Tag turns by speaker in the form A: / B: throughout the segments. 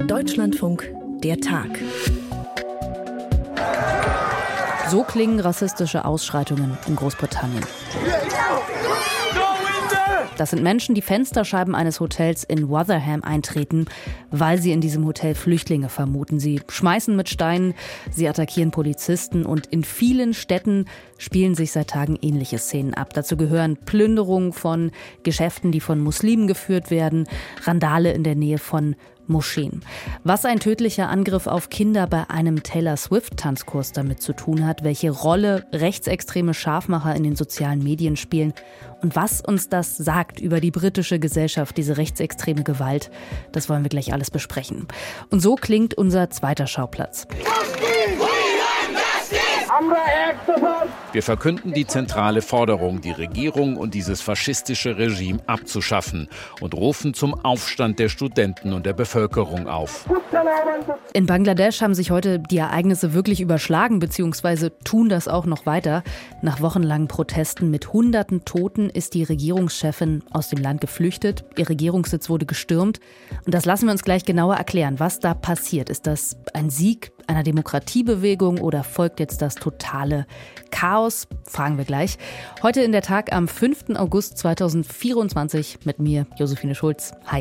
A: Deutschlandfunk, der Tag.
B: So klingen rassistische Ausschreitungen in Großbritannien. Das sind Menschen, die Fensterscheiben eines Hotels in Rotherham eintreten, weil sie in diesem Hotel Flüchtlinge vermuten. Sie schmeißen mit Steinen, sie attackieren Polizisten und in vielen Städten spielen sich seit Tagen ähnliche Szenen ab. Dazu gehören Plünderungen von Geschäften, die von Muslimen geführt werden, Randale in der Nähe von Moscheen. Was ein tödlicher Angriff auf Kinder bei einem Taylor Swift-Tanzkurs damit zu tun hat, welche Rolle rechtsextreme Scharfmacher in den sozialen Medien spielen und was uns das sagt über die britische Gesellschaft, diese rechtsextreme Gewalt, das wollen wir gleich alles besprechen. Und so klingt unser zweiter Schauplatz.
C: Wir verkünden die zentrale Forderung, die Regierung und dieses faschistische Regime abzuschaffen und rufen zum Aufstand der Studenten und der Bevölkerung auf.
B: In Bangladesch haben sich heute die Ereignisse wirklich überschlagen, beziehungsweise tun das auch noch weiter. Nach wochenlangen Protesten mit hunderten Toten ist die Regierungschefin aus dem Land geflüchtet. Ihr Regierungssitz wurde gestürmt. Und das lassen wir uns gleich genauer erklären, was da passiert. Ist das ein Sieg einer Demokratiebewegung oder folgt jetzt das totale Chaos? Fragen wir gleich. Heute in der Tag am 5. August 2024 mit mir, Josephine Schulz. Hi.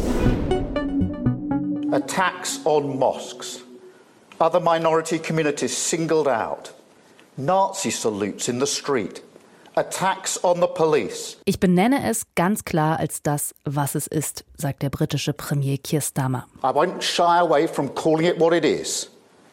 D: Attacks on mosques, other minority communities singled out, Nazi salutes in the street, attacks on the police.
B: Ich benenne es ganz klar als das, was es ist, sagt der britische Premier Keir Starmer.
D: I won't shy away from calling it what it is.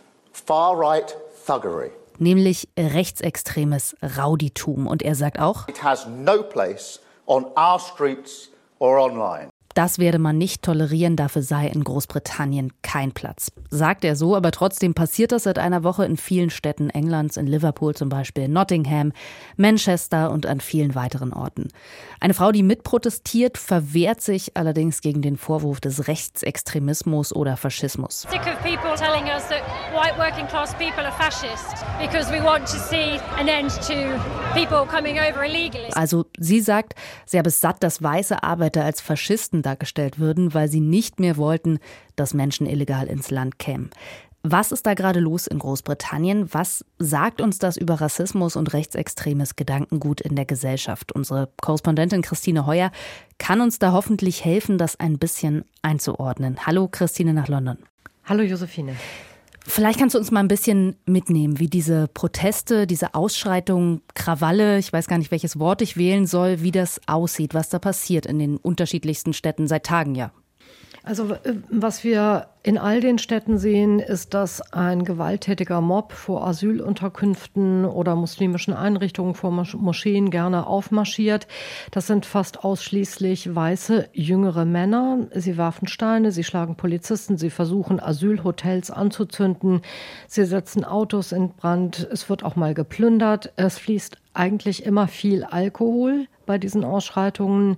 D: Far-right thuggery.
B: Nämlich rechtsextremes Rowdytum. Und er sagt auch,
D: It has no place on our streets or online.
B: das werde man nicht tolerieren, dafür sei in Großbritannien kein Platz. Sagt er so, aber trotzdem passiert das seit einer Woche in vielen Städten Englands, in Liverpool zum Beispiel, Nottingham, Manchester und an vielen weiteren Orten. Eine Frau, die mitprotestiert, verwehrt sich allerdings gegen den Vorwurf des Rechtsextremismus oder Faschismus.
E: Sick of people telling us that white working class people are fascist because we want to see an end to people coming over illegally.
B: Also sie sagt, sie habe es satt, dass weiße Arbeiter als Faschisten dargestellt würden, weil sie nicht mehr wollten, dass Menschen illegal ins Land kämen. Was ist da gerade los in Großbritannien? Was sagt uns das über Rassismus und rechtsextremes Gedankengut in der Gesellschaft? Unsere Korrespondentin Christine Heuer kann uns da hoffentlich helfen, das ein bisschen einzuordnen. Hallo Christine nach London.
F: Hallo Josephine.
B: Vielleicht kannst du uns mal ein bisschen mitnehmen, wie diese Proteste, diese Ausschreitungen, Krawalle, ich weiß gar nicht, welches Wort ich wählen soll, wie das aussieht, was da passiert in den unterschiedlichsten Städten seit Tagen ja.
F: Also was wir in all den Städten sehen, ist, dass ein gewalttätiger Mob vor Asylunterkünften oder muslimischen Einrichtungen vor Moscheen gerne aufmarschiert. Das sind fast ausschließlich weiße, jüngere Männer. Sie werfen Steine, sie schlagen Polizisten, sie versuchen Asylhotels anzuzünden. Sie setzen Autos in Brand. Es wird auch mal geplündert. Es fließt eigentlich immer viel Alkohol bei diesen Ausschreitungen.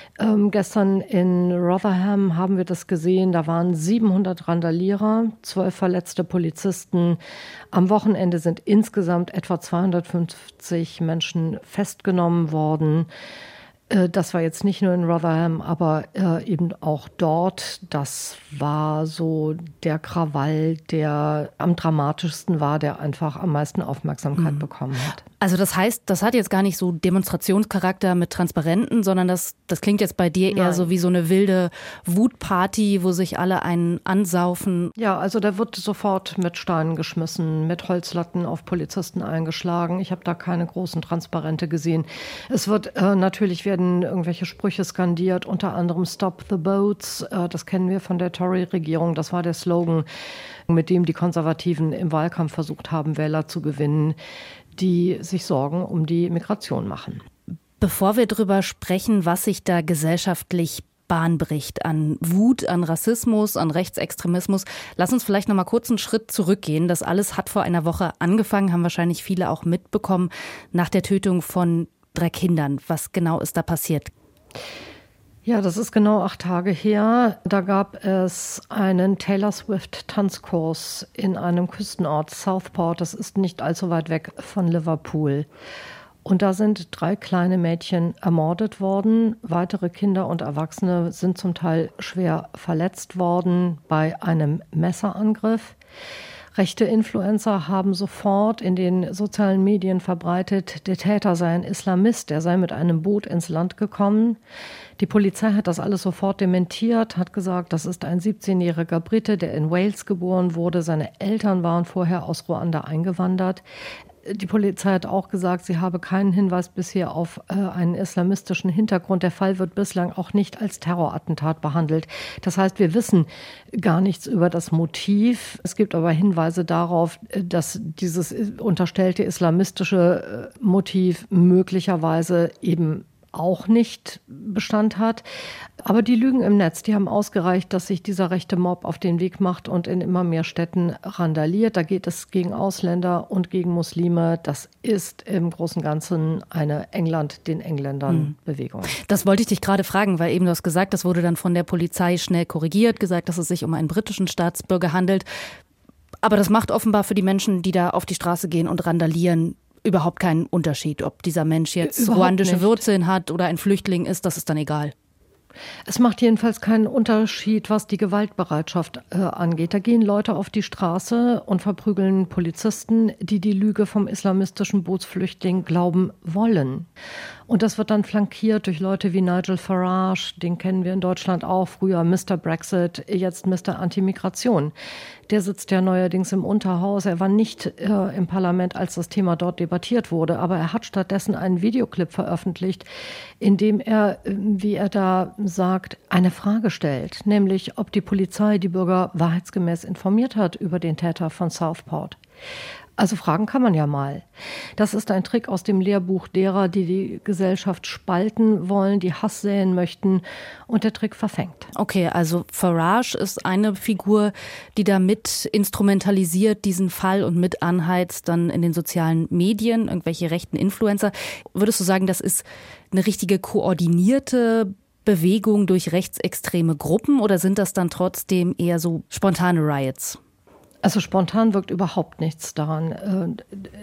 F: Gestern in Rotherham haben wir das gesehen. Da waren 700 Randalierer, 12 verletzte Polizisten. Am Wochenende sind insgesamt etwa 250 Menschen festgenommen worden. Das war jetzt nicht nur in Rotherham, aber eben auch dort. Das war so der Krawall, der am dramatischsten war, der einfach am meisten Aufmerksamkeit bekommen hat.
B: Also das heißt, das hat jetzt gar nicht so Demonstrationscharakter mit Transparenten, sondern das klingt jetzt bei dir eher so wie so eine wilde Wutparty, wo sich alle einen ansaufen.
F: Ja, also da wird sofort mit Steinen geschmissen, mit Holzlatten auf Polizisten eingeschlagen. Ich habe da keine großen Transparente gesehen. Es wird natürlich werden irgendwelche Sprüche skandiert, unter anderem Stop the Boats. Das kennen wir von der Tory-Regierung. Das war der Slogan, mit dem die Konservativen im Wahlkampf versucht haben, Wähler zu gewinnen, die sich Sorgen um die Migration machen.
B: Bevor wir darüber sprechen, was sich da gesellschaftlich Bahn bricht an Wut, an Rassismus, an Rechtsextremismus, lass uns vielleicht noch mal kurz einen Schritt zurückgehen. Das alles hat vor einer Woche angefangen, haben wahrscheinlich viele auch mitbekommen, nach der Tötung von 3 Kindern. Was genau ist da passiert?
F: Ja, das ist genau 8 Tage her. Da gab es einen Taylor Swift-Tanzkurs in einem Küstenort, Southport. Das ist nicht allzu weit weg von Liverpool. Und da sind 3 kleine Mädchen ermordet worden. Weitere Kinder und Erwachsene sind zum Teil schwer verletzt worden bei einem Messerangriff. Rechte Influencer haben sofort in den sozialen Medien verbreitet, der Täter sei ein Islamist, der sei mit einem Boot ins Land gekommen. Die Polizei hat das alles sofort dementiert, hat gesagt, das ist ein 17-jähriger Brite, der in Wales geboren wurde. Seine Eltern waren vorher aus Ruanda eingewandert. Die Polizei hat auch gesagt, sie habe keinen Hinweis bisher auf einen islamistischen Hintergrund. Der Fall wird bislang auch nicht als Terrorattentat behandelt. Das heißt, wir wissen gar nichts über das Motiv. Es gibt aber Hinweise darauf, dass dieses unterstellte islamistische Motiv möglicherweise eben auch nicht Bestand hat. Aber die Lügen im Netz, die haben ausgereicht, dass sich dieser rechte Mob auf den Weg macht und in immer mehr Städten randaliert. Da geht es gegen Ausländer und gegen Muslime. Das ist im Großen und Ganzen eine England den Engländern Bewegung.
B: Das wollte ich dich gerade fragen, weil eben du hast gesagt, das wurde dann von der Polizei schnell korrigiert, gesagt, dass es sich um einen britischen Staatsbürger handelt. Aber das macht offenbar für die Menschen, die da auf die Straße gehen und randalieren, überhaupt keinen Unterschied, ob dieser Mensch jetzt ruandische Wurzeln hat oder ein Flüchtling ist, das ist dann egal.
F: Es macht jedenfalls keinen Unterschied, was die Gewaltbereitschaft angeht. Da gehen Leute auf die Straße und verprügeln Polizisten, die die Lüge vom islamistischen Bootsflüchtling glauben wollen. Und das wird dann flankiert durch Leute wie Nigel Farage, den kennen wir in Deutschland auch, früher Mr. Brexit, jetzt Mr. Anti-Migration. Der sitzt ja neuerdings im Unterhaus. Er war nicht im Parlament, als das Thema dort debattiert wurde, aber er hat stattdessen einen Videoclip veröffentlicht, in dem er, wie er da sagt, eine Frage stellt, nämlich ob die Polizei die Bürger wahrheitsgemäß informiert hat über den Täter von Southport. Also fragen kann man ja mal. Das ist ein Trick aus dem Lehrbuch derer, die die Gesellschaft spalten wollen, die Hass säen möchten, und der Trick verfängt.
B: Okay, also Farage ist eine Figur, die da mit instrumentalisiert diesen Fall und mit anheizt dann in den sozialen Medien, irgendwelche rechten Influencer. Würdest du sagen, das ist eine richtige koordinierte Bewegung durch rechtsextreme Gruppen oder sind das dann trotzdem eher so spontane Riots?
F: Also spontan wirkt überhaupt nichts daran.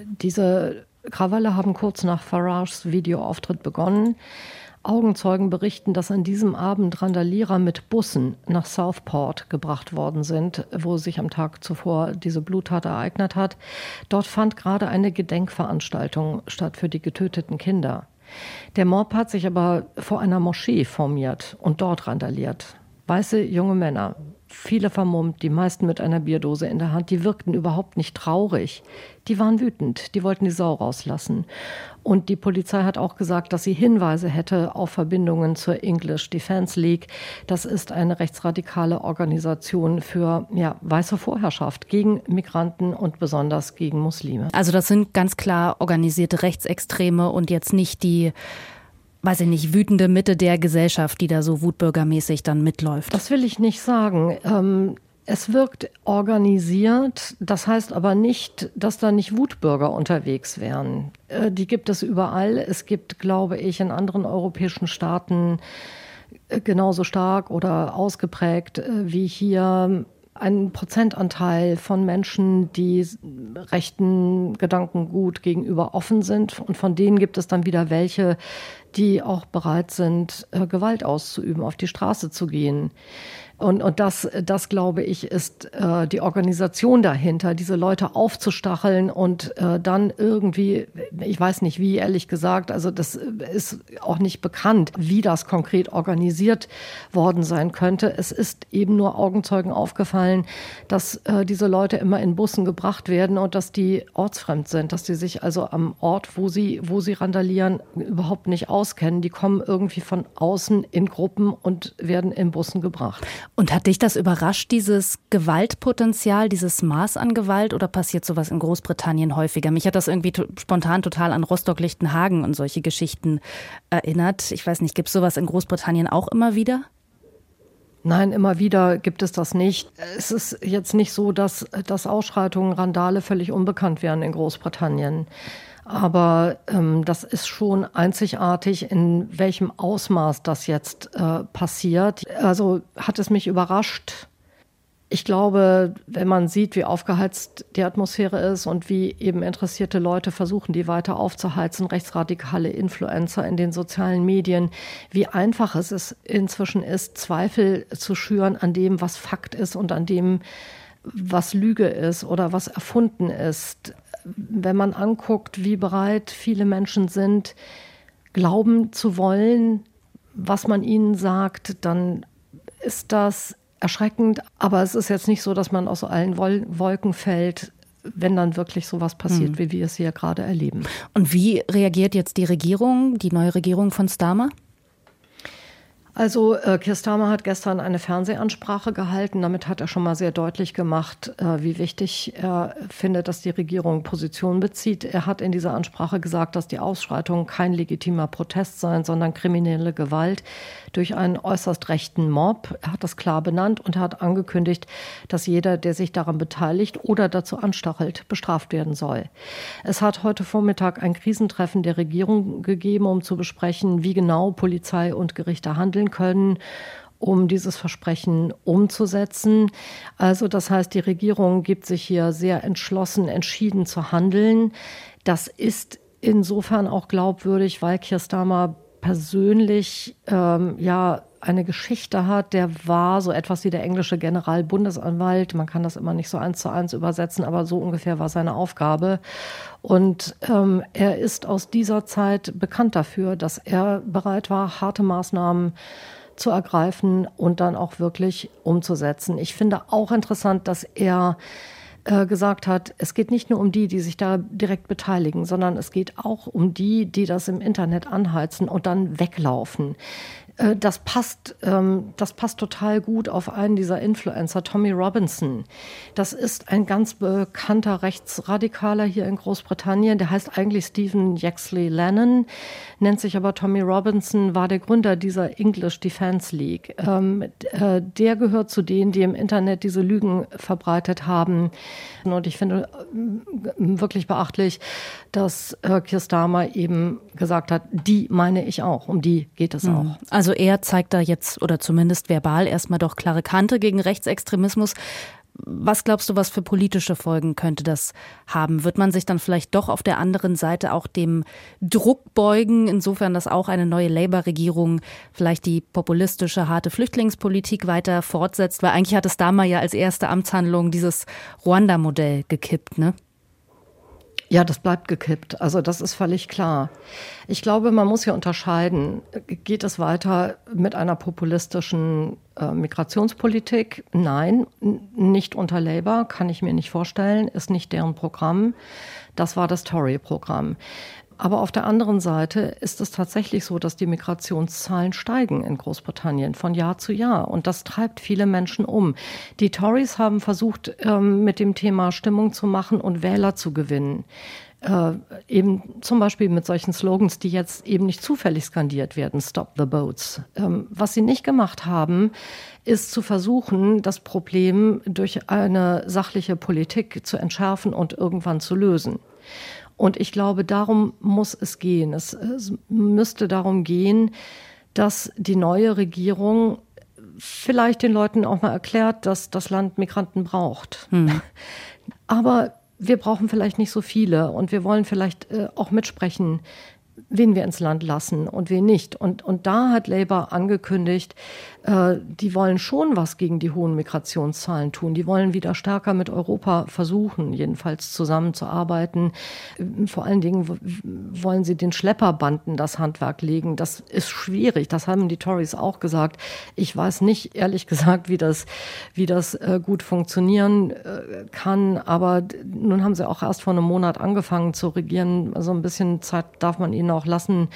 F: Diese Krawalle haben kurz nach Farages Videoauftritt begonnen. Augenzeugen berichten, dass an diesem Abend Randalierer mit Bussen nach Southport gebracht worden sind, wo sich am Tag zuvor diese Bluttat ereignet hat. Dort fand gerade eine Gedenkveranstaltung statt für die getöteten Kinder. Der Mob hat sich aber vor einer Moschee formiert und dort randaliert. Weiße junge Männer, viele vermummt, die meisten mit einer Bierdose in der Hand, die wirkten überhaupt nicht traurig. Die waren wütend, die wollten die Sau rauslassen. Und die Polizei hat auch gesagt, dass sie Hinweise hätte auf Verbindungen zur English Defence League. Das ist eine rechtsradikale Organisation für weiße Vorherrschaft gegen Migranten und besonders gegen Muslime.
B: Also das sind ganz klar organisierte Rechtsextreme und jetzt nicht die, weiß ich nicht, wütende Mitte der Gesellschaft, die da so wutbürgermäßig dann mitläuft.
F: Das will ich nicht sagen. Es wirkt organisiert, das heißt aber nicht, dass da nicht Wutbürger unterwegs wären. Die gibt es überall. Es gibt, glaube ich, in anderen europäischen Staaten genauso stark oder ausgeprägt wie hier einen Prozentanteil von Menschen, die rechten Gedankengut gegenüber offen sind. Und von denen gibt es dann wieder welche, die auch bereit sind, Gewalt auszuüben, auf die Straße zu gehen. Und das, glaube ich, ist die Organisation dahinter, diese Leute aufzustacheln und dann irgendwie, ich weiß nicht wie, ehrlich gesagt, also das ist auch nicht bekannt, wie das konkret organisiert worden sein könnte. Es ist eben nur Augenzeugen aufgefallen, dass diese Leute immer in Bussen gebracht werden und dass die ortsfremd sind, dass die sich also am Ort, wo sie randalieren, überhaupt nicht auskennen. Die kommen irgendwie von außen in Gruppen und werden in Bussen gebracht.
B: Und hat dich das überrascht, dieses Gewaltpotenzial, dieses Maß an Gewalt, oder passiert sowas in Großbritannien häufiger? Mich hat das irgendwie spontan total an Rostock-Lichtenhagen und solche Geschichten erinnert. Ich weiß nicht, gibt es sowas in Großbritannien auch immer wieder?
F: Nein, immer wieder gibt es das nicht. Es ist jetzt nicht so, dass Ausschreitungen, Randale völlig unbekannt wären in Großbritannien. Aber das ist schon einzigartig, in welchem Ausmaß das jetzt passiert. Also hat es mich überrascht? Ich glaube, wenn man sieht, wie aufgeheizt die Atmosphäre ist und wie eben interessierte Leute versuchen, die weiter aufzuheizen, rechtsradikale Influencer in den sozialen Medien, wie einfach es inzwischen ist, Zweifel zu schüren an dem, was Fakt ist und an dem, was Lüge ist oder was erfunden ist. Wenn man anguckt, wie bereit viele Menschen sind, glauben zu wollen, was man ihnen sagt, dann ist das erschreckend. Aber es ist jetzt nicht so, dass man aus allen Wolken fällt, wenn dann wirklich sowas passiert, wie wir es hier gerade erleben.
B: Und wie reagiert jetzt die Regierung, die neue Regierung von Starmer?
F: Also Keir Starmer hat gestern eine Fernsehansprache gehalten. Damit hat er schon mal sehr deutlich gemacht, wie wichtig er findet, dass die Regierung Position bezieht. Er hat in dieser Ansprache gesagt, dass die Ausschreitungen kein legitimer Protest seien, sondern kriminelle Gewalt durch einen äußerst rechten Mob. Er hat das klar benannt und hat angekündigt, dass jeder, der sich daran beteiligt oder dazu anstachelt, bestraft werden soll. Es hat heute Vormittag ein Krisentreffen der Regierung gegeben, um zu besprechen, wie genau Polizei und Gerichte handeln können, um dieses Versprechen umzusetzen. Also das heißt, die Regierung gibt sich hier sehr entschlossen, entschieden zu handeln. Das ist insofern auch glaubwürdig, weil Keir Starmer persönlich eine Geschichte hat. Der war so etwas wie der englische Generalbundesanwalt. Man kann das immer nicht so 1:1 übersetzen, aber so ungefähr war seine Aufgabe. Und er ist aus dieser Zeit bekannt dafür, dass er bereit war, harte Maßnahmen zu ergreifen und dann auch wirklich umzusetzen. Ich finde auch interessant, dass er gesagt hat, es geht nicht nur um die, die sich da direkt beteiligen, sondern es geht auch um die, die das im Internet anheizen und dann weglaufen. Das passt total gut auf einen dieser Influencer, Tommy Robinson. Das ist ein ganz bekannter Rechtsradikaler hier in Großbritannien. Der heißt eigentlich Stephen Yaxley Lennon, nennt sich aber Tommy Robinson, war der Gründer dieser English Defence League. Der gehört zu denen, die im Internet diese Lügen verbreitet haben. Und ich finde wirklich beachtlich, dass Keir Starmer eben gesagt hat, die meine ich auch, um die geht es auch.
B: Also er zeigt da jetzt, oder zumindest verbal, erstmal doch klare Kante gegen Rechtsextremismus. Was glaubst du, was für politische Folgen könnte das haben? Wird man sich dann vielleicht doch auf der anderen Seite auch dem Druck beugen, insofern, dass auch eine neue Labour-Regierung vielleicht die populistische, harte Flüchtlingspolitik weiter fortsetzt? Weil eigentlich hat es da mal ja als erste Amtshandlung dieses Ruanda-Modell gekippt, ne?
F: Ja, das bleibt gekippt. Also das ist völlig klar. Ich glaube, man muss hier unterscheiden. Geht es weiter mit einer populistischen Migrationspolitik? Nein, nicht unter Labour, kann ich mir nicht vorstellen, ist nicht deren Programm. Das war das Tory-Programm. Aber auf der anderen Seite ist es tatsächlich so, dass die Migrationszahlen steigen in Großbritannien von Jahr zu Jahr. Und das treibt viele Menschen um. Die Tories haben versucht, mit dem Thema Stimmung zu machen und Wähler zu gewinnen. Eben zum Beispiel mit solchen Slogans, die jetzt eben nicht zufällig skandiert werden, Stop the Boats. Was sie nicht gemacht haben, ist zu versuchen, das Problem durch eine sachliche Politik zu entschärfen und irgendwann zu lösen. Und ich glaube, darum muss es gehen. Es müsste darum gehen, dass die neue Regierung vielleicht den Leuten auch mal erklärt, dass das Land Migranten braucht. Aber wir brauchen vielleicht nicht so viele und wir wollen vielleicht auch mitsprechen, wen wir ins Land lassen und wen nicht. Und da hat Labour angekündigt, die wollen schon was gegen die hohen Migrationszahlen tun. Die wollen wieder stärker mit Europa versuchen, jedenfalls zusammenzuarbeiten. Vor allen Dingen wollen sie den Schlepperbanden das Handwerk legen. Das ist schwierig. Das haben die Tories auch gesagt. Ich weiß nicht, ehrlich gesagt, wie das gut funktionieren kann. Aber nun haben sie auch erst vor einem Monat angefangen zu regieren. Also ein bisschen Zeit darf man ihnen auch lassen,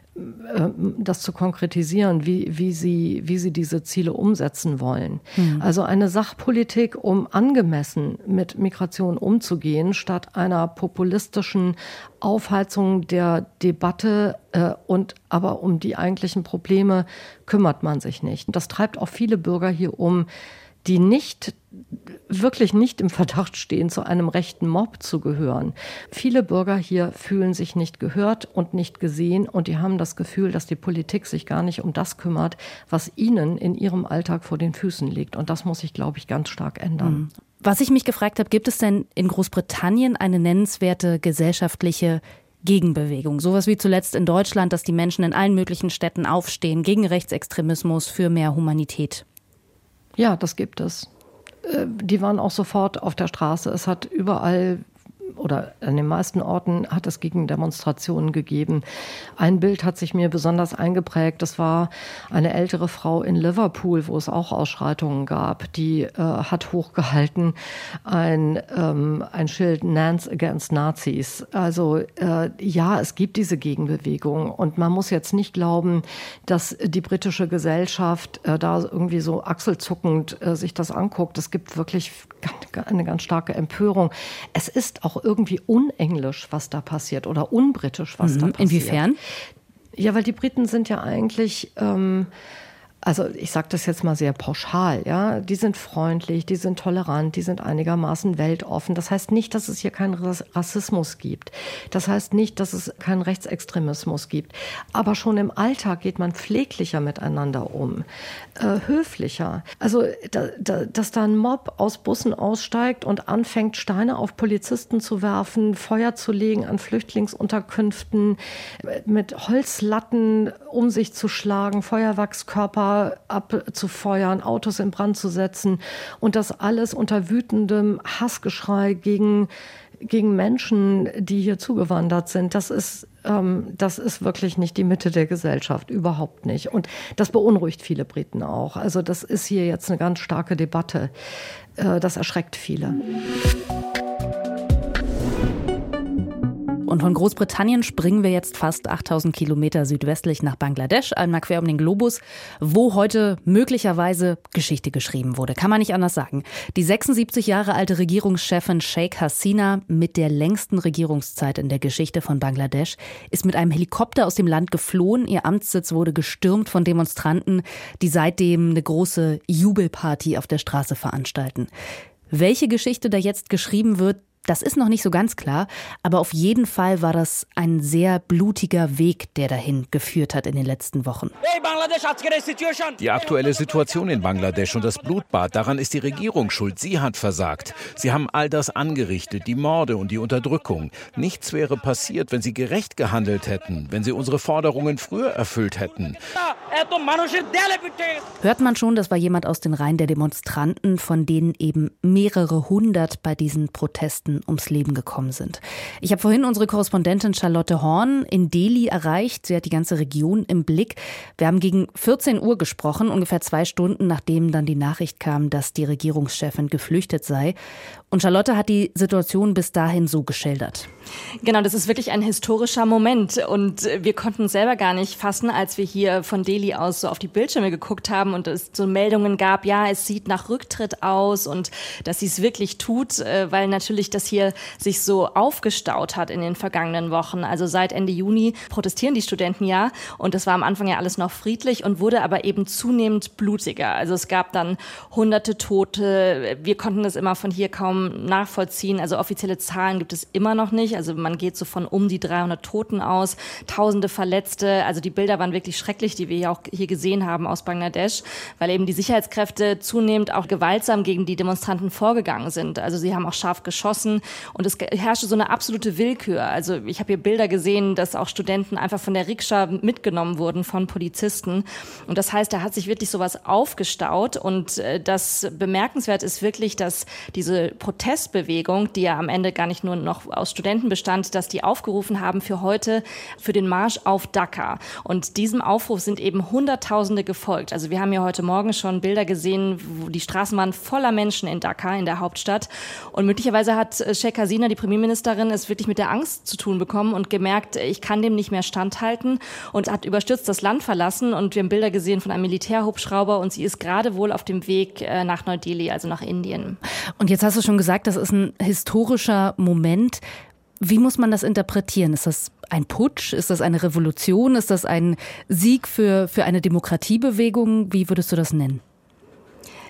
F: das zu konkretisieren, wie sie diese Ziele umsetzen wollen. Also eine Sachpolitik, um angemessen mit Migration umzugehen, statt einer populistischen Aufheizung der Debatte und aber um die eigentlichen Probleme kümmert man sich nicht. Das treibt auch viele Bürger hier um, die nicht wirklich nicht im Verdacht stehen, zu einem rechten Mob zu gehören. Viele Bürger hier fühlen sich nicht gehört und nicht gesehen und die haben das Gefühl, dass die Politik sich gar nicht um das kümmert, was ihnen in ihrem Alltag vor den Füßen liegt. Und das muss sich, glaube ich, ganz stark ändern.
B: Was ich mich gefragt habe, gibt es denn in Großbritannien eine nennenswerte gesellschaftliche Gegenbewegung? Sowas wie zuletzt in Deutschland, dass die Menschen in allen möglichen Städten aufstehen gegen Rechtsextremismus, für mehr Humanität.
F: Ja, das gibt es. Die waren auch sofort auf der Straße. Es hat überall oder an den meisten Orten hat es Gegendemonstrationen gegeben. Ein Bild hat sich mir besonders eingeprägt. Das war eine ältere Frau in Liverpool, wo es auch Ausschreitungen gab. Die hat hochgehalten ein Schild Nans against Nazis. Also ja, es gibt diese Gegenbewegung. Und man muss jetzt nicht glauben, dass die britische Gesellschaft da irgendwie so achselzuckend sich das anguckt. Es gibt wirklich eine ganz starke Empörung. Es ist auch irgendwie unenglisch, was da passiert, oder unbritisch, was da passiert.
B: Inwiefern?
F: Ja, weil die Briten sind ja eigentlich, also ich sage das jetzt mal sehr pauschal, ja, die sind freundlich, die sind tolerant, die sind einigermaßen weltoffen. Das heißt nicht, dass es hier keinen Rassismus gibt. Das heißt nicht, dass es keinen Rechtsextremismus gibt. Aber schon im Alltag geht man pfleglicher miteinander um, höflicher. Also, dass da ein Mob aus Bussen aussteigt und anfängt, Steine auf Polizisten zu werfen, Feuer zu legen an Flüchtlingsunterkünften, mit Holzlatten um sich zu schlagen, Feuerwerkskörper abzufeuern, Autos in Brand zu setzen und das alles unter wütendem Hassgeschrei gegen Menschen, die hier zugewandert sind. Das ist wirklich nicht die Mitte der Gesellschaft, überhaupt nicht. Und das beunruhigt viele Briten auch. Also das ist hier jetzt eine ganz starke Debatte. Das erschreckt viele.
B: Und von Großbritannien springen wir jetzt fast 8000 Kilometer südwestlich nach Bangladesch, einmal quer um den Globus, wo heute möglicherweise Geschichte geschrieben wurde. Kann man nicht anders sagen. Die 76 Jahre alte Regierungschefin Sheikh Hasina mit der längsten Regierungszeit in der Geschichte von Bangladesch ist mit einem Helikopter aus dem Land geflohen. Ihr Amtssitz wurde gestürmt von Demonstranten, die seitdem eine große Jubelparty auf der Straße veranstalten. Welche Geschichte da jetzt geschrieben wird, das ist noch nicht so ganz klar, aber auf jeden Fall war das ein sehr blutiger Weg, der dahin geführt hat in den letzten Wochen.
C: Die aktuelle Situation in Bangladesch und das Blutbad, daran ist die Regierung schuld. Sie hat versagt. Sie haben all das angerichtet, die Morde und die Unterdrückung. Nichts wäre passiert, wenn sie gerecht gehandelt hätten, wenn sie unsere Forderungen früher erfüllt hätten.
B: Hört man schon, das war jemand aus den Reihen der Demonstranten, von denen eben mehrere hundert bei diesen Protesten ums Leben gekommen sind. Ich habe vorhin unsere Korrespondentin Charlotte Horn in Delhi erreicht. Sie hat die ganze Region im Blick. Wir haben gegen 14 Uhr gesprochen, ungefähr 2 Stunden, nachdem dann die Nachricht kam, dass die Regierungschefin geflüchtet sei. Und Charlotte hat die Situation bis dahin so geschildert.
G: Genau, das ist wirklich ein historischer Moment. Und wir konnten selber gar nicht fassen, als wir hier von Delhi aus so auf die Bildschirme geguckt haben und es so Meldungen gab, ja, es sieht nach Rücktritt aus und dass sie es wirklich tut, weil natürlich das hier sich so aufgestaut hat in den vergangenen Wochen. Also seit Ende Juni protestieren die Studenten ja und das war am Anfang ja alles noch friedlich und wurde aber eben zunehmend blutiger. Also es gab dann hunderte Tote. Wir konnten das immer von hier kaum nachvollziehen. Also offizielle Zahlen gibt es immer noch nicht. Also man geht so von um die 300 Toten aus, tausende Verletzte. Also die Bilder waren wirklich schrecklich, die wir ja auch hier gesehen haben aus Bangladesch, weil eben die Sicherheitskräfte zunehmend auch gewaltsam gegen die Demonstranten vorgegangen sind. Also sie haben auch scharf geschossen und es herrschte so eine absolute Willkür. Also ich habe hier Bilder gesehen, dass auch Studenten einfach von der Rikscha mitgenommen wurden von Polizisten. Und das heißt, da hat sich wirklich sowas aufgestaut. Und das bemerkenswert ist wirklich, dass diese Protestbewegung, die ja am Ende gar nicht nur noch aus Studenten bestand, dass die aufgerufen haben für heute, für den Marsch auf Dhaka. Und diesem Aufruf sind eben Hunderttausende gefolgt. Also wir haben ja heute Morgen schon Bilder gesehen, wo die Straßen waren voller Menschen in Dhaka, in der Hauptstadt. Und möglicherweise hat Sheikh Hasina, die Premierministerin, es wirklich mit der Angst zu tun bekommen und gemerkt, ich kann dem nicht mehr standhalten und hat überstürzt das Land verlassen. Und wir haben Bilder gesehen von einem Militärhubschrauber und sie ist gerade wohl auf dem Weg nach Neu-Delhi, also nach Indien.
B: Und jetzt hast du schon gesagt, das ist ein historischer Moment. Wie muss man das interpretieren? Ist das ein Putsch? Ist das eine Revolution? Ist das ein Sieg für eine Demokratiebewegung? Wie würdest du das nennen?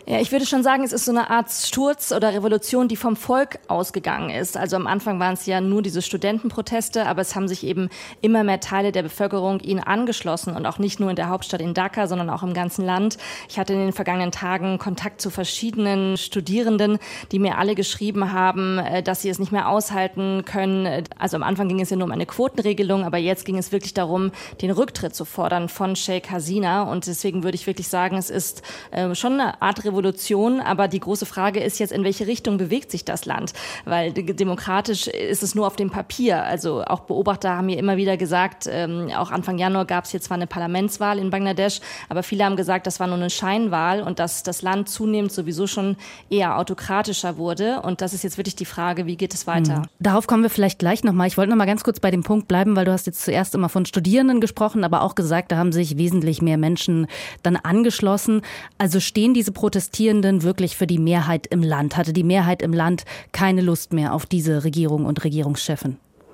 G: Ja, ich würde schon sagen, es ist so eine Art Sturz oder Revolution, die vom Volk ausgegangen ist. Also am Anfang waren es ja nur diese Studentenproteste, aber es haben sich eben immer mehr Teile der Bevölkerung ihnen angeschlossen und auch nicht nur in der Hauptstadt in Dhaka, sondern auch im ganzen Land. Ich hatte in den vergangenen Tagen Kontakt zu verschiedenen Studierenden, die mir alle geschrieben haben, dass sie es nicht mehr aushalten können. Also am Anfang ging es ja nur um eine Quotenregelung, aber jetzt ging es wirklich darum, den Rücktritt zu fordern von Sheikh Hasina. Und deswegen würde ich wirklich sagen, es ist schon eine Art Revolution, aber die große Frage ist jetzt, in welche Richtung bewegt sich das Land? Weil demokratisch ist es nur auf dem Papier. Also auch Beobachter haben mir immer wieder gesagt, auch Anfang Januar gab es hier zwar eine Parlamentswahl in Bangladesch, aber viele haben gesagt, das war nur eine Scheinwahl und dass das Land zunehmend sowieso schon eher autokratischer wurde. Und das ist jetzt wirklich die Frage, wie geht es weiter?
B: Darauf kommen wir vielleicht gleich nochmal. Ich wollte noch mal ganz kurz bei dem Punkt bleiben, weil du hast jetzt zuerst immer von Studierenden gesprochen, aber auch gesagt, da haben sich wesentlich mehr Menschen dann angeschlossen. Also stehen diese Protestierenden wirklich für die Mehrheit im Land? Hatte die Mehrheit im Land keine Lust mehr auf diese Regierung und Regierungschefin?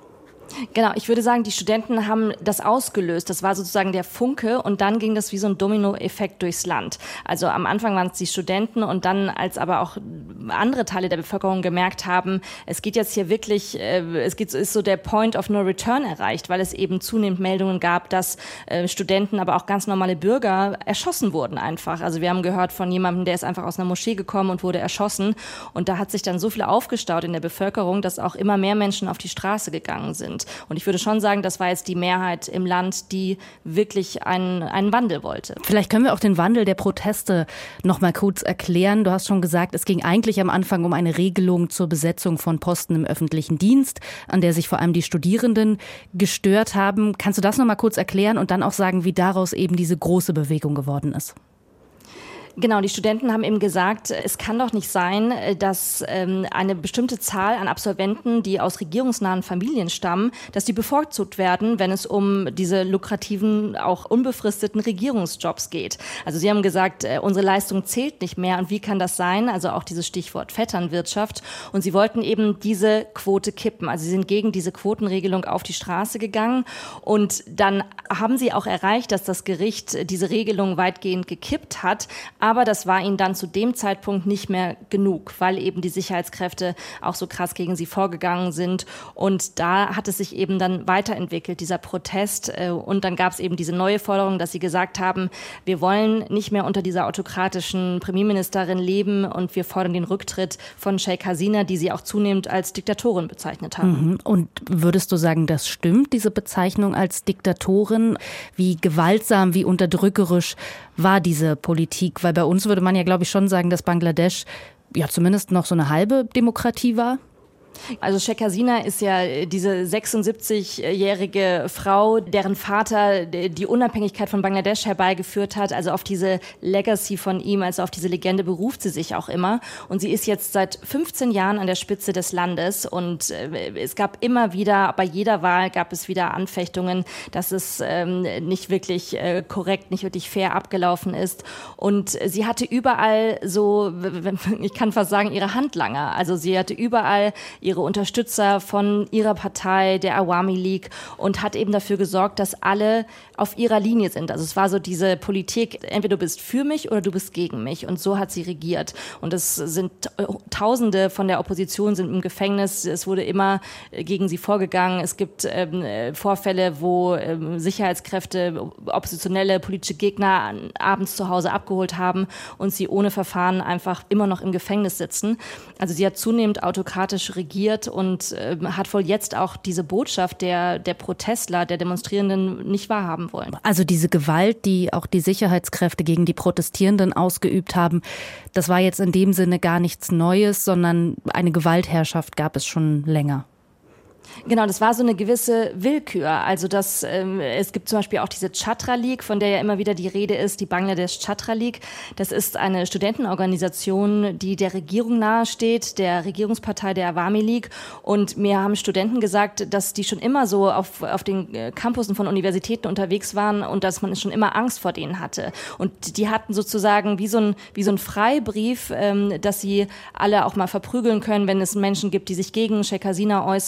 G: Genau, ich würde sagen, die Studenten haben das ausgelöst. Das war sozusagen der Funke und dann ging das wie so ein Dominoeffekt durchs Land. Also am Anfang waren es die Studenten und dann, als aber auch andere Teile der Bevölkerung gemerkt haben, es geht jetzt hier wirklich, ist so der Point of No Return erreicht, weil es eben zunehmend Meldungen gab, dass Studenten, aber auch ganz normale Bürger erschossen wurden einfach. Also wir haben gehört von jemandem, der ist einfach aus einer Moschee gekommen und wurde erschossen. Und da hat sich dann so viel aufgestaut in der Bevölkerung, dass auch immer mehr Menschen auf die Straße gegangen sind. Und ich würde schon sagen, das war jetzt die Mehrheit im Land, die wirklich einen Wandel wollte.
B: Vielleicht können wir auch den Wandel der Proteste noch mal kurz erklären. Du hast schon gesagt, es ging eigentlich am Anfang um eine Regelung zur Besetzung von Posten im öffentlichen Dienst, an der sich vor allem die Studierenden gestört haben. Kannst du das noch mal kurz erklären und dann auch sagen, wie daraus eben diese große Bewegung geworden ist?
G: Genau, die Studenten haben eben gesagt, es kann doch nicht sein, dass eine bestimmte Zahl an Absolventen, die aus regierungsnahen Familien stammen, dass die bevorzugt werden, wenn es um diese lukrativen, auch unbefristeten Regierungsjobs geht. Also sie haben gesagt, unsere Leistung zählt nicht mehr und wie kann das sein? Also auch dieses Stichwort Vetternwirtschaft. Und sie wollten eben diese Quote kippen. Also sie sind gegen diese Quotenregelung auf die Straße gegangen und dann haben sie auch erreicht, dass das Gericht diese Regelung weitgehend gekippt hat. Aber das war ihnen dann zu dem Zeitpunkt nicht mehr genug, weil eben die Sicherheitskräfte auch so krass gegen sie vorgegangen sind. Und da hat es sich eben dann weiterentwickelt, dieser Protest. Und dann gab es eben diese neue Forderung, dass sie gesagt haben, wir wollen nicht mehr unter dieser autokratischen Premierministerin leben und wir fordern den Rücktritt von Sheikh Hasina, die sie auch zunehmend als Diktatorin bezeichnet haben.
B: Und würdest du sagen, das stimmt, diese Bezeichnung als Diktatorin? Wie gewaltsam, wie unterdrückerisch war diese Politik? Weil bei uns würde man ja, glaube ich, schon sagen, dass Bangladesch ja zumindest noch so eine halbe Demokratie war.
G: Also Sheikh Hasina ist ja diese 76-jährige Frau, deren Vater die Unabhängigkeit von Bangladesch herbeigeführt hat. Also auf diese Legacy von ihm, also auf diese Legende beruft sie sich auch immer. Und sie ist jetzt seit 15 Jahren an der Spitze des Landes. Und es gab immer wieder, bei jeder Wahl gab es wieder Anfechtungen, dass es nicht wirklich korrekt, nicht wirklich fair abgelaufen ist. Und sie hatte überall so, ich kann fast sagen, ihre Handlanger. Also sie hatte überall ihre Unterstützer von ihrer Partei, der Awami League, und hat eben dafür gesorgt, dass alle auf ihrer Linie sind. Also es war so diese Politik, entweder du bist für mich oder du bist gegen mich. Und so hat sie regiert. Und es sind Tausende von der Opposition sind im Gefängnis. Es wurde immer gegen sie vorgegangen. Es gibt Vorfälle, wo Sicherheitskräfte oppositionelle politische Gegner abends zu Hause abgeholt haben und sie ohne Verfahren einfach immer noch im Gefängnis sitzen. Also sie hat zunehmend autokratisch regiert und hat wohl jetzt auch diese Botschaft der Protestler, der Demonstrierenden nicht wahrhaben wollen.
B: Also diese Gewalt, die auch die Sicherheitskräfte gegen die Protestierenden ausgeübt haben, das war jetzt in dem Sinne gar nichts Neues, sondern eine Gewaltherrschaft gab es schon länger.
G: Genau, das war so eine gewisse Willkür. Also es gibt zum Beispiel auch diese Chhatra League, von der ja immer wieder die Rede ist, die Bangladesh Chhatra League. Das ist eine Studentenorganisation, die der Regierung nahesteht, der Regierungspartei der Awami League. Und mir haben Studenten gesagt, dass die schon immer so auf den Campussen von Universitäten unterwegs waren und dass man schon immer Angst vor denen hatte. Und die hatten sozusagen wie so ein Freibrief, dass sie alle auch mal verprügeln können, wenn es Menschen gibt, die sich gegen Sheikh Hasina äußern.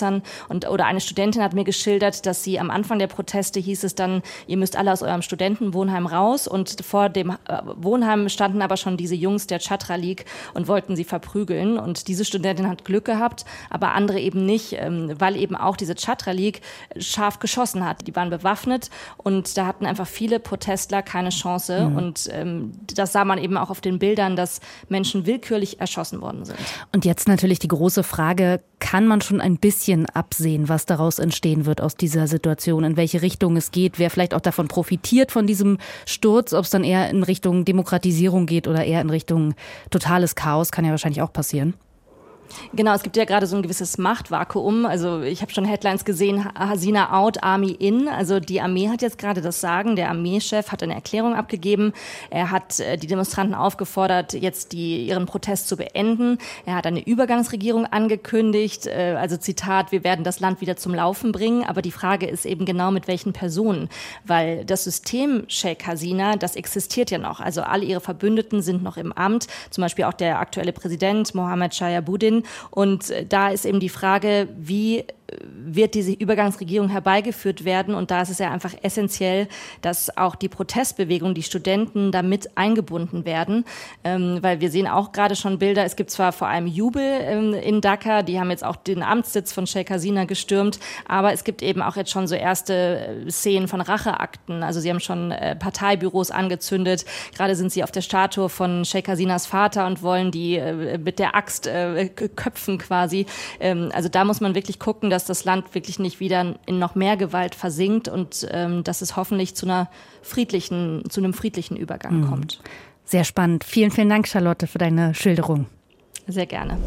G: Oder eine Studentin hat mir geschildert, dass sie am Anfang der Proteste hieß es dann, ihr müsst alle aus eurem Studentenwohnheim raus. Und vor dem Wohnheim standen aber schon diese Jungs der Chhatra League und wollten sie verprügeln. Und diese Studentin hat Glück gehabt, aber andere eben nicht, weil eben auch diese Chhatra League scharf geschossen hat. Die waren bewaffnet und da hatten einfach viele Protestler keine Chance. Und das sah man eben auch auf den Bildern, dass Menschen willkürlich erschossen worden sind.
B: Und jetzt natürlich die große Frage, kann man schon ein bisschen absehen, was daraus entstehen wird aus dieser Situation, in welche Richtung es geht, wer vielleicht auch davon profitiert von diesem Sturz, ob es dann eher in Richtung Demokratisierung geht oder eher in Richtung totales Chaos, kann ja wahrscheinlich auch passieren.
G: Genau, es gibt ja gerade so ein gewisses Machtvakuum. Also ich habe schon Headlines gesehen, Hasina out, Army in. Also die Armee hat jetzt gerade das Sagen. Der Armeechef hat eine Erklärung abgegeben. Er hat die Demonstranten aufgefordert, jetzt ihren Protest zu beenden. Er hat eine Übergangsregierung angekündigt. Also Zitat, wir werden das Land wieder zum Laufen bringen. Aber die Frage ist eben genau, mit welchen Personen. Weil das System Sheikh Hasina, das existiert ja noch. Also alle ihre Verbündeten sind noch im Amt. Zum Beispiel auch der aktuelle Präsident Mohammed Shahabuddin. Und da ist eben die Frage, wie wird diese Übergangsregierung herbeigeführt werden? Und da ist es ja einfach essentiell, dass auch die Protestbewegung, die Studenten damit eingebunden werden. Weil wir sehen auch gerade schon Bilder, es gibt zwar vor allem Jubel in Dhaka, die haben jetzt auch den Amtssitz von Sheikh Hasina gestürmt, aber es gibt eben auch jetzt schon so erste Szenen von Racheakten. Also sie haben schon Parteibüros angezündet. Gerade sind sie auf der Statue von Sheikh Hasinas Vater und wollen die mit der Axt köpfen quasi. Also da muss man wirklich gucken, dass das Land wirklich nicht wieder in noch mehr Gewalt versinkt und dass es hoffentlich zu einem friedlichen Übergang kommt.
B: Sehr spannend. Vielen, vielen Dank, Charlotte, für deine Schilderung.
G: Sehr gerne.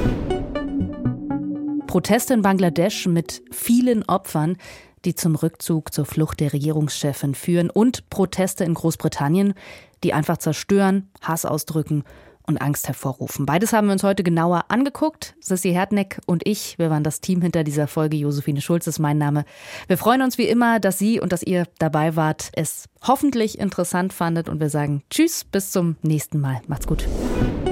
B: Proteste in Bangladesch mit vielen Opfern, die zum Rückzug, zur Flucht der Regierungschefin führen, und Proteste in Großbritannien, die einfach zerstören, Hass ausdrücken und Angst hervorrufen. Beides haben wir uns heute genauer angeguckt. Sissi Herdneck und ich, wir waren das Team hinter dieser Folge. Josephine Schulz ist mein Name. Wir freuen uns wie immer, dass Sie und dass ihr dabei wart, es hoffentlich interessant fandet, und wir sagen Tschüss, bis zum nächsten Mal. Macht's gut.